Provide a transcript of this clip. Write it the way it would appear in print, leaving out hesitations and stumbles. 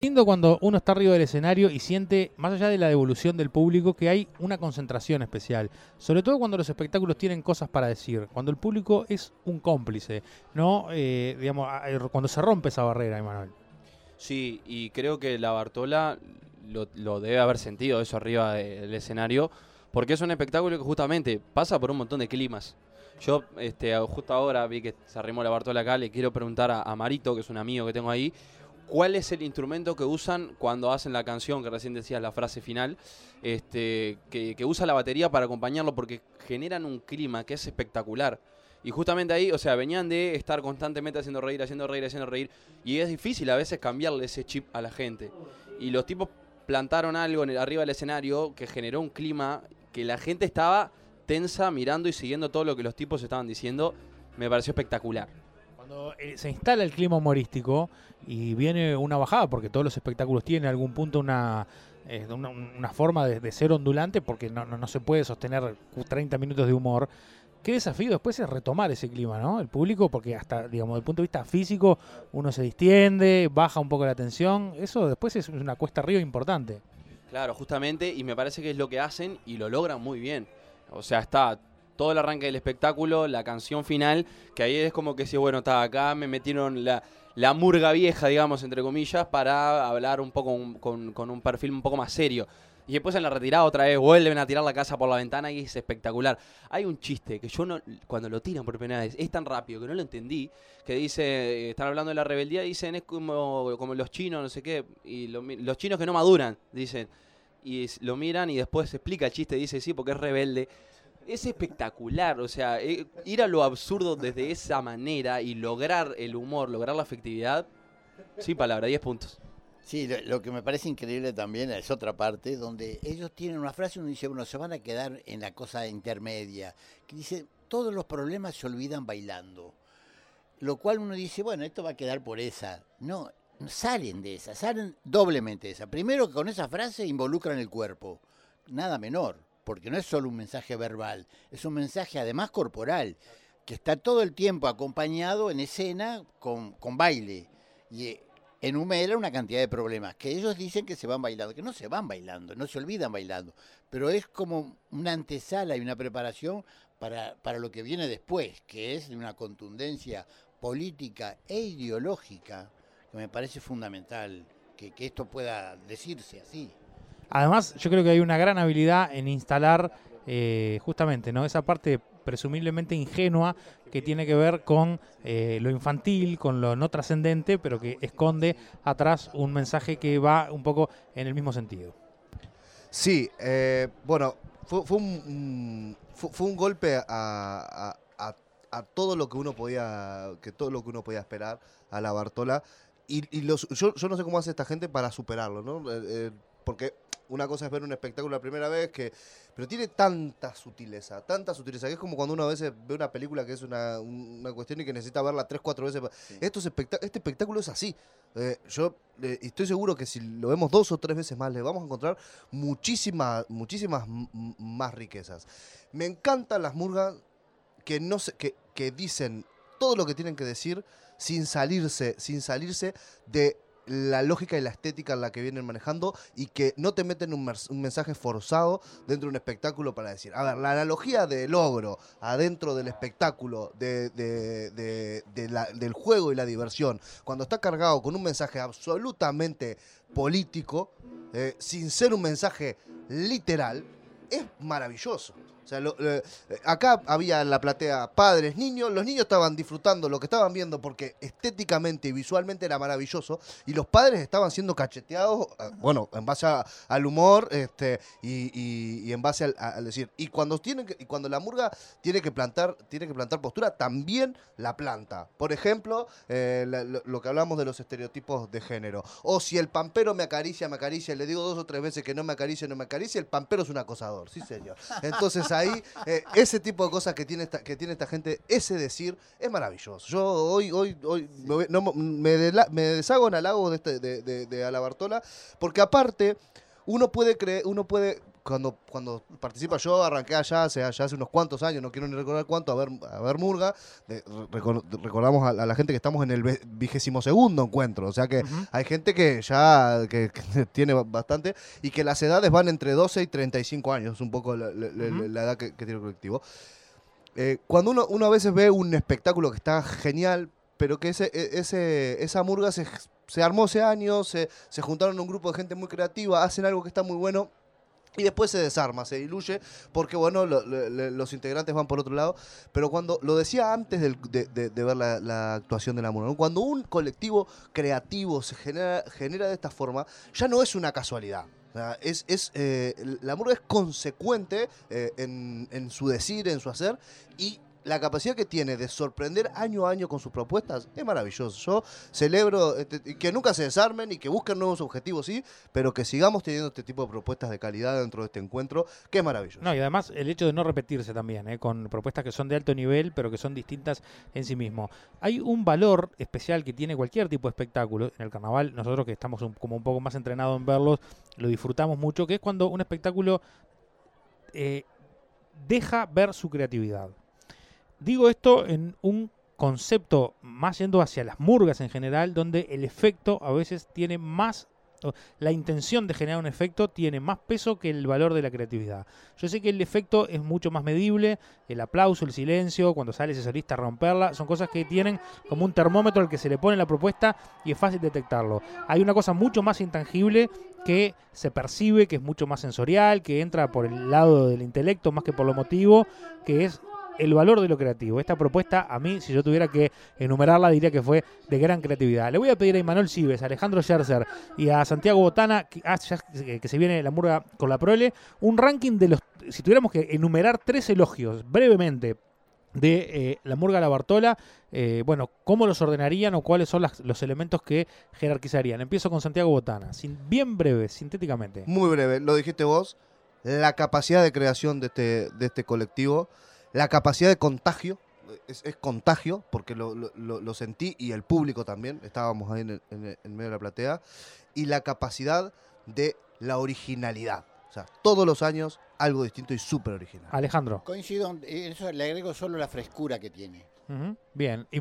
distinto cuando uno está arriba del escenario y siente, más allá de la devolución del público, que hay una concentración especial. Sobre todo cuando los espectáculos tienen cosas para decir, cuando el público es un cómplice, ¿no? Digamos, cuando se rompe esa barrera, Emanuel. Sí, y creo que la Bartola lo debe haber sentido eso arriba del escenario, porque es un espectáculo que justamente pasa por un montón de climas. Yo justo ahora vi que se arrimó la Bartola acá, le quiero preguntar a Marito, que es un amigo que tengo ahí, ¿cuál es el instrumento que usan cuando hacen la canción, que recién decías la frase final, que usa la batería para acompañarlo? Porque generan un clima que es espectacular. Y justamente ahí, o sea, venían de estar constantemente haciendo reír, haciendo reír, haciendo reír. Y es difícil a veces cambiarle ese chip a la gente. Y los tipos plantaron algo arriba del escenario que generó un clima que la gente estaba tensa mirando y siguiendo todo lo que los tipos estaban diciendo. Me pareció espectacular. Cuando se instala el clima humorístico y viene una bajada, porque todos los espectáculos tienen en algún punto una forma de ser ondulante, porque no se puede sostener 30 minutos de humor. Qué desafío después es retomar ese clima, ¿no? El público, porque hasta, digamos, desde el punto de vista físico, uno se distiende, baja un poco la tensión. Eso después es una cuesta arriba importante. Claro, justamente, y me parece que es lo que hacen y lo logran muy bien. O sea, está todo el arranque del espectáculo, la canción final, que ahí es como que si, bueno, está acá, me metieron la murga vieja, digamos, entre comillas, para hablar un poco con un perfil un poco más serio. Y después en la retirada otra vez vuelven a tirar la casa por la ventana y es espectacular. Hay un chiste que yo no, cuando lo tiran por primera vez, es tan rápido que no lo entendí, que dice, están hablando de la rebeldía, dicen, es como los chinos, no sé qué, y los chinos que no maduran, dicen. Y lo miran y después se explica el chiste, dice, sí, porque es rebelde. Es espectacular, o sea, ir a lo absurdo desde esa manera y lograr el humor, lograr la afectividad, sin palabra, 10 puntos. Sí, lo que me parece increíble también es otra parte, donde ellos tienen una frase, uno dice, bueno, se van a quedar en la cosa intermedia, que dice, todos los problemas se olvidan bailando. Lo cual uno dice, bueno, esto va a quedar por esa. No, salen de esa, salen doblemente de esa. Primero que con esa frase involucran el cuerpo, nada menor, porque no es solo un mensaje verbal, es un mensaje además corporal, que está todo el tiempo acompañado en escena con baile. Y enumera una cantidad de problemas que ellos dicen que se van bailando, que no se van bailando, no se olvidan bailando, pero es como una antesala y una preparación para lo que viene después, que es de una contundencia política e ideológica que me parece fundamental que esto pueda decirse así. Además, yo creo que hay una gran habilidad en instalar justamente, ¿no?, esa parte presumiblemente ingenua que tiene que ver con lo infantil, con lo no trascendente, pero que esconde atrás un mensaje que va un poco en el mismo sentido. Sí, bueno, fue un golpe a todo lo que uno podía, todo lo que uno podía esperar a la Bartola. Yo no sé cómo hace esta gente para superarlo, ¿no? Porque una cosa es ver un espectáculo la primera vez, pero tiene tanta sutileza, que es como cuando uno a veces ve una película que es una cuestión y que necesita verla 3, 4 veces. Sí. Este espectáculo es así. Yo estoy seguro que si lo vemos 2 o 3 veces más, le vamos a encontrar muchísimas más riquezas. Me encantan las murgas que dicen todo lo que tienen que decir sin salirse de la lógica y la estética en la que vienen manejando, y que no te meten un mensaje forzado dentro de un espectáculo para decir, a ver, la analogía del ogro adentro del espectáculo del juego y la diversión, cuando está cargado con un mensaje absolutamente político, sin ser un mensaje literal, es maravilloso. O sea, acá había en la platea padres, niños, los niños estaban disfrutando lo que estaban viendo porque estéticamente y visualmente era maravilloso, y los padres estaban siendo cacheteados, bueno, en base al humor y en base al decir. Y cuando la murga tiene que plantar postura, también la planta. Por ejemplo, lo que hablamos de los estereotipos de género. O si el pampero me acaricia, y le digo 2 o 3 veces que no me acaricia, el pampero es un acosador, sí señor. Entonces ahí, ese tipo de cosas que tiene esta gente, ese decir, es maravilloso. Yo hoy me deshago en halagos de a la Bartola, porque aparte uno puede cuando participa yo, arranqué allá hace unos cuantos años, no quiero ni recordar cuánto, a ver murga. Recordamos a la gente que estamos en el 22º encuentro, o sea que hay gente que ya que tiene bastante y que las edades van entre 12 y 35 años, un poco la edad que tiene el colectivo. Cuando uno a veces ve un espectáculo que está genial, pero que esa murga se armó hace años, se juntaron un grupo de gente muy creativa, hacen algo que está muy bueno, y después se desarma, se diluye, porque bueno, los integrantes van por otro lado. Pero cuando, lo decía antes de ver la actuación de la murga, ¿no? Cuando un colectivo creativo se genera de esta forma, ya no es una casualidad. O sea, la murga es consecuente en su decir, en su hacer, y la capacidad que tiene de sorprender año a año con sus propuestas es maravilloso. Yo celebro que nunca se desarmen y que busquen nuevos objetivos, sí, pero que sigamos teniendo este tipo de propuestas de calidad dentro de este encuentro, que es maravilloso. No, y además el hecho de no repetirse también, con propuestas que son de alto nivel, pero que son distintas en sí mismo. Hay un valor especial que tiene cualquier tipo de espectáculo. En el carnaval, nosotros que estamos como un poco más entrenados en verlos, lo disfrutamos mucho, que es cuando un espectáculo deja ver su creatividad. Digo esto en un concepto más yendo hacia las murgas en general, donde el efecto a veces tiene más, la intención de generar un efecto tiene más peso que el valor de la creatividad. Yo sé que el efecto es mucho más medible, el aplauso, el silencio, cuando sale ese solista a romperla, son cosas que tienen como un termómetro al que se le pone la propuesta y es fácil detectarlo. Hay una cosa mucho más intangible que se percibe, que es mucho más sensorial, que entra por el lado del intelecto más que por lo emotivo, que es el valor de lo creativo. Esta propuesta, a mí, si yo tuviera que enumerarla, diría que fue de gran creatividad. Le voy a pedir a Imanol Cibes, a Alejandro Scherzer y a Santiago Botana, que se viene la murga con la prole, un ranking de los, si tuviéramos que enumerar 3 elogios brevemente de la murga La Bartola, bueno, ¿cómo los ordenarían o cuáles son los elementos que jerarquizarían? Empiezo con Santiago Botana, bien breve, sintéticamente. Muy breve, lo dijiste vos, la capacidad de creación de este colectivo, la capacidad de contagio, es contagio, porque lo sentí y el público también, estábamos ahí en medio de la platea, y la capacidad de la originalidad. O sea, todos los años algo distinto y súper original. Alejandro. Coincido, en eso le agrego solo la frescura que tiene. Bien.